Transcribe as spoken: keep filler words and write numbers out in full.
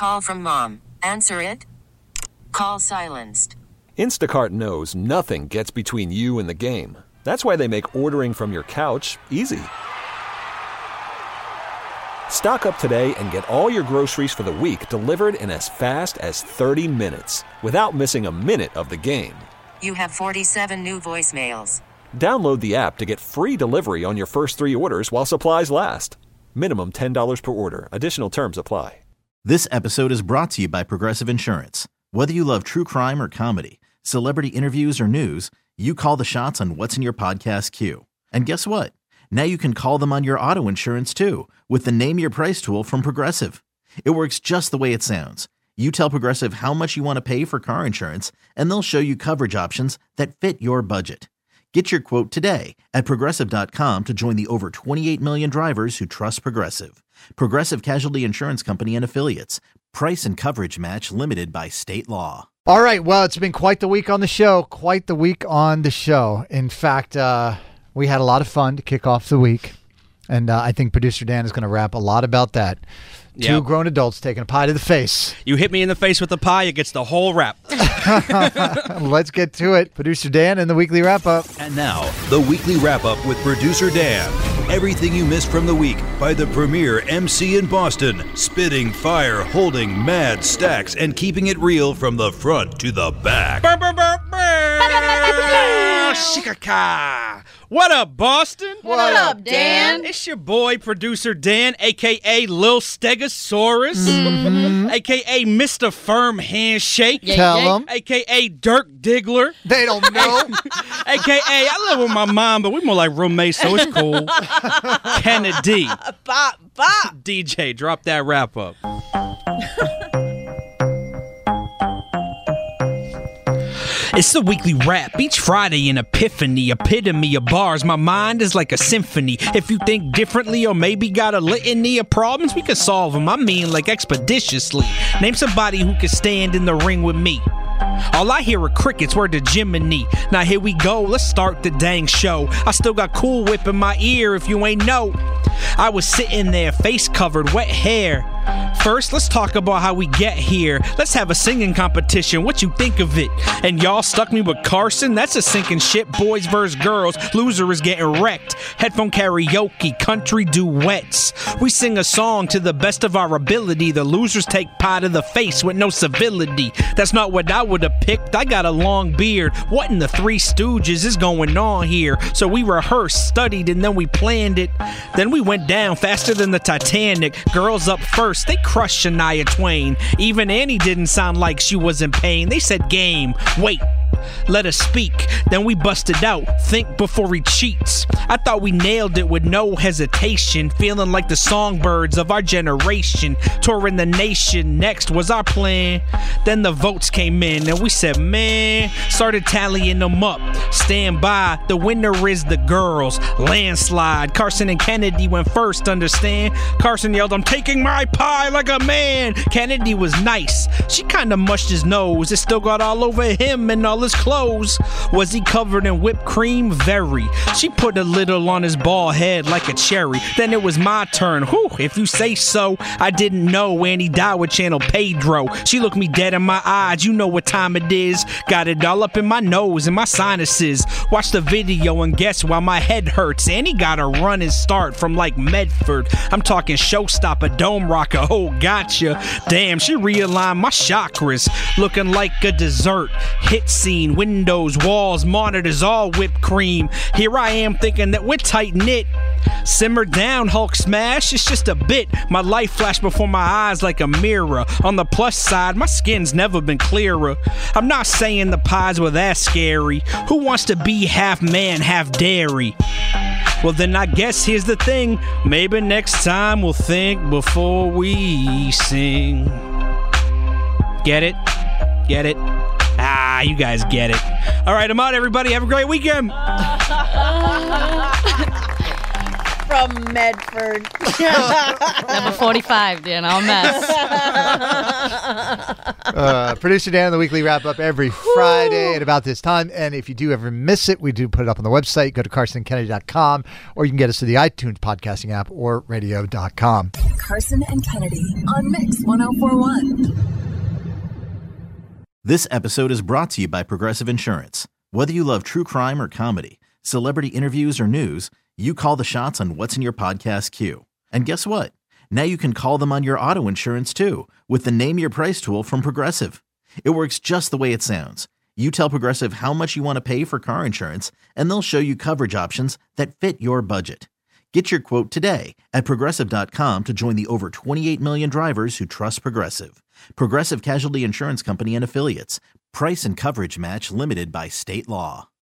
call from mom. Answer it. Call silenced. Instacart knows nothing gets between you and the game. That's why they make ordering from your couch easy. Stock up today and get all your groceries for the week delivered in as fast as thirty minutes without missing a minute of the game. You have forty-seven new voicemails. Download the app to get free delivery on your first three orders while supplies last. Minimum ten dollars per order. Additional terms apply. This episode is brought to you by Progressive Insurance. Whether you love true crime or comedy, celebrity interviews or news, you call the shots on what's in your podcast queue. And guess what? Now you can call them on your auto insurance too with the Name Your Price tool from Progressive. It works just the way it sounds. You tell Progressive how much you want to pay for car insurance, and they'll show you coverage options that fit your budget. Get your quote today at Progressive dot com to join the over twenty-eight million drivers who trust Progressive. Progressive Casualty Insurance Company and Affiliates. Price and coverage match limited by state law. All right, well, it's been quite the week on the show. Quite the week on the show. In fact, uh, we had a lot of fun to kick off the week, and uh, I think producer Dan is going to rap a lot about that. Yep. Two grown adults taking a pie to the face. You hit me in the face with the pie, it gets the whole rap. Let's get to it. Producer Dan and the weekly wrap-up. And now, the weekly wrap-up with Producer Dan. Everything you missed from the week by the premier M C in Boston, spitting fire, holding mad stacks, and keeping it real from the front to the back. Burr, burr, burr, burr. Shikaka. What up, Boston? What, what up, Dan? It's your boy, Producer Dan, a k a. Lil Stegosaurus, mm-hmm. a k a. Mister Firm Handshake, yeah, Tell yeah. them, a k a. Dirk Diggler. They don't know. a k a. I live with my mom, but we more like roommates, so it's cool. Kennedy. Bop, bop. D J, drop that wrap up. It's the weekly rap, each Friday an epiphany, epitome of bars. My mind is like a symphony. If you think differently or maybe got a litany of problems, we can solve them. I mean like expeditiously. Name somebody who can stand in the ring with me. All I hear are crickets, word to Jiminy. Now here we go, let's start the dang show. I still got Cool Whip in my ear if you ain't know. I was sitting there, face covered, wet hair. First, let's talk about how we get here. Let's have a singing competition, what you think of it? And y'all stuck me with Carson? That's a sinking ship, boys versus girls. Loser is getting wrecked. Headphone karaoke, country duets. We sing a song to the best of our ability. The losers take pie to the face with no civility. That's not what I would have picked. I got a long beard. What in the Three Stooges is going on here? So we rehearsed, studied, and then we planned it. Then we went down faster than the Titanic. Girls up first, they crushed Shania Twain. Even Annie didn't sound like she was in pain. They said game, wait, let us speak. Then we busted out, think before he cheats. I thought we nailed it with no hesitation, feeling like the songbirds of our generation, touring the nation. Next was our plan. Then the votes came in and we said, man, started tallying them up. Stand by, the winner is the girls. Landslide, Carson and Kennedy went first, understand? Carson yelled, I'm taking my pie like a man. Kennedy was nice, she kinda mushed his nose. It still got all over him and all his clothes. Was he covered in whipped cream? Very. She put a little on his bald head like a cherry. Then it was my turn. Whew, if you say so. I didn't know Annie died with Channel Pedro. She looked me dead in my eyes. You know what time it is. Got it all up in my nose and my sinuses. Watch the video and guess why my head hurts. Annie got a running start from like Medford. I'm talking showstopper, dome rocker. Oh, gotcha. Damn, she realigned my chakras. Looking like a dessert. Hit scene, windows, walls, monitors, all whipped cream. Here I am thinking that we're tight knit. Simmer down, Hulk smash, it's just a bit. My life flashed before my eyes like a mirror. On the plus side, my skin's never been clearer. I'm not saying the pies were that scary. Who wants to be half man, half dairy? Well then I guess here's the thing. Maybe next time we'll think before we sing. Get it? Get it? Ah, you guys get it. All right, I'm out, everybody. Have a great weekend. from Medford. Number forty-five, Dan. I'll mess. uh, Producer Dan, the weekly wrap up every Friday at about this time. And if you do ever miss it, we do put it up on the website. Go to carson kennedy dot com, or you can get us to the iTunes podcasting app or radio dot com. Carson and Kennedy on Mix one oh four point one. This episode is brought to you by Progressive Insurance. Whether you love true crime or comedy, celebrity interviews or news, you call the shots on what's in your podcast queue. And guess what? Now you can call them on your auto insurance too with the Name Your Price tool from Progressive. It works just the way it sounds. You tell Progressive how much you want to pay for car insurance, and they'll show you coverage options that fit your budget. Get your quote today at Progressive dot com to join the over twenty-eight million drivers who trust Progressive. Progressive Casualty Insurance Company and Affiliates. Price and coverage match limited by state law.